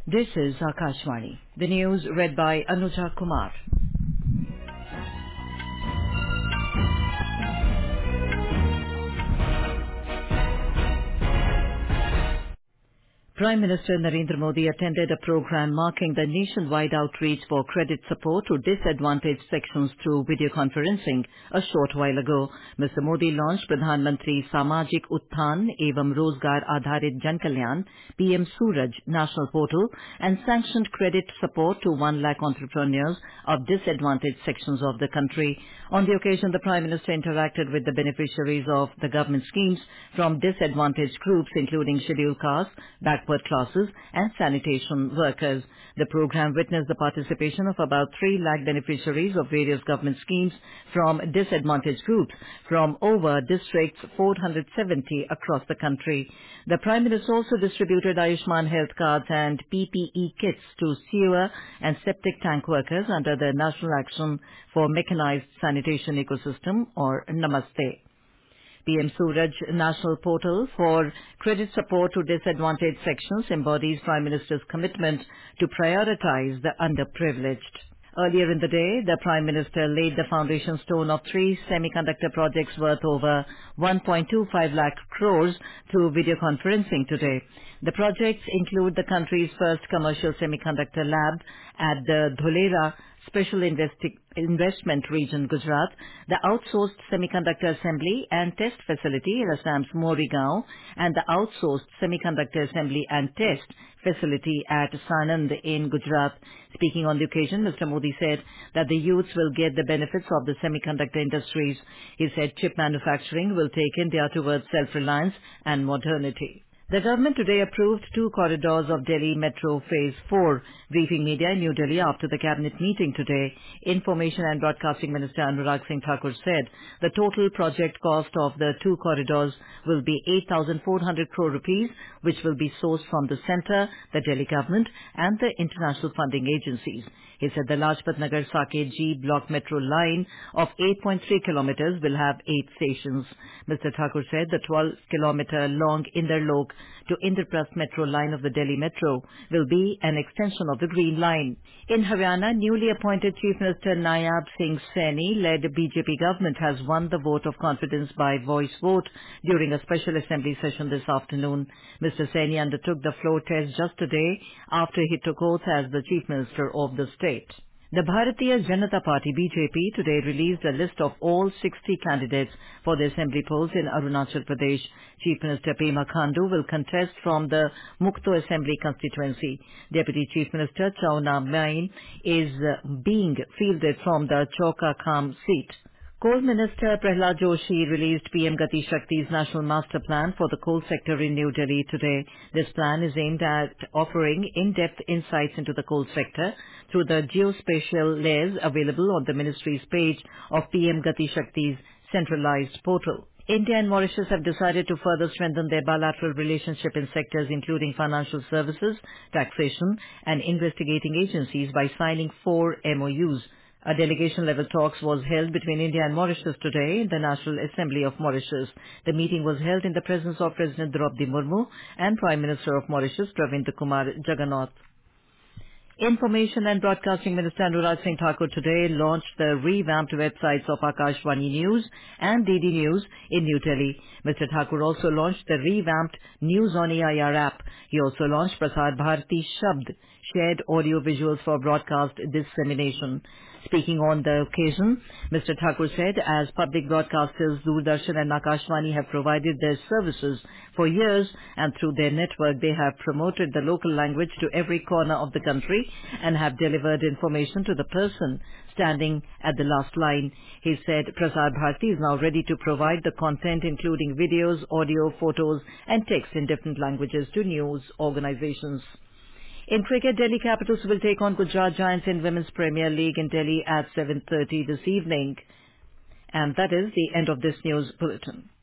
This is Akashvani. The news read by Anuja Kumar. Prime Minister Narendra Modi attended a program marking the nationwide outreach for credit support to disadvantaged sections through video conferencing a short while ago. Mr. Modi launched Pradhan Mantri Samajik Utthan Evam Rozgar Adharit Jan Kalyan PM Suraj national portal and sanctioned credit support to 1 lakh entrepreneurs of disadvantaged sections of the country. On the occasion, the Prime Minister interacted with the beneficiaries of the government schemes from disadvantaged groups including scheduled castes, backward classes and sanitation workers. The program witnessed the participation of about 3 lakh beneficiaries of various government schemes from disadvantaged groups from over districts 470 across the country. The Prime Minister also distributed Ayushman health cards and PPE kits to sewer and septic tank workers under the National Action for Mechanized Sanitation Ecosystem or Namaste. PM Suraj National Portal for credit support to disadvantaged sections embodies Prime Minister's commitment to prioritize the underprivileged. Earlier in the day, the Prime Minister laid the foundation stone of 3 semiconductor projects worth over 1.25 lakh crores through video conferencing today. The projects include the country's first commercial semiconductor lab at the Dholera Special Investment Region, Gujarat, the outsourced semiconductor assembly and test facility in Assam's Morigaon, and the outsourced semiconductor assembly and test facility at Sanand in Gujarat. Speaking on the occasion, Mr. Modi said that the youths will get the benefits of the semiconductor industries. He said chip manufacturing will take India towards self-reliance and modernity. The government today approved 2 corridors of Delhi Metro Phase 4. Briefing media in New Delhi after the cabinet meeting today, Information and Broadcasting Minister Anurag Singh Thakur said the total project cost of the 2 corridors will be 8,400 crore rupees, which will be sourced from the centre, the Delhi government and the international funding agencies. He said the Lajpat Nagar Saket G block metro line of 8.3 kilometers will have 8 stations. Mr. Thakur said the 12-kilometer long Inderlok to Indraprasth metro line of the Delhi Metro will be an extension of the Green Line. In Haryana, newly appointed Chief Minister Nayab Singh Saini-led BJP government has won the vote of confidence by voice vote during a special assembly session this afternoon. Mr. Saini undertook the floor test just a day after he took oath as the Chief Minister of the state. The Bharatiya Janata Party BJP today released a list of all 60 candidates for the assembly polls in Arunachal Pradesh. Chief Minister Pema Khandu will contest from the Mukto Assembly constituency. Deputy Chief Minister Chauna Main is being fielded from the Chauka Kham seat. Coal Minister Prahlad Joshi released PM Gati Shakti's National Master Plan for the coal sector in New Delhi today. This plan is aimed at offering in-depth insights into the coal sector through the geospatial layers available on the ministry's page of PM Gati Shakti's centralized portal. India and Mauritius have decided to further strengthen their bilateral relationship in sectors including financial services, taxation and investigating agencies by signing 4 MOUs. A delegation-level talks was held between India and Mauritius today in the National Assembly of Mauritius. The meeting was held in the presence of President Draupadi Murmu and Prime Minister of Mauritius Pravind Kumar Jagannath. Information and Broadcasting Minister Anurag Singh Thakur today launched the revamped websites of Akashvani News and DD News in New Delhi. Mr. Thakur also launched the revamped News on AIR app. He also launched Prasar Bharati Shabd, shared audio visuals for broadcast dissemination. Speaking on the occasion, Mr. Thakur said, as public broadcasters, Doordarshan and Akashvani have provided their services for years, and through their network they have promoted the local language to every corner of the country and have delivered information to the person standing at the last line. He said Prasar Bharati is now ready to provide the content including videos, audio, photos and text in different languages to news organizations. In cricket, Delhi Capitals will take on Gujarat Giants in Women's Premier League in Delhi at 7:30 this evening. And that is the end of this news bulletin.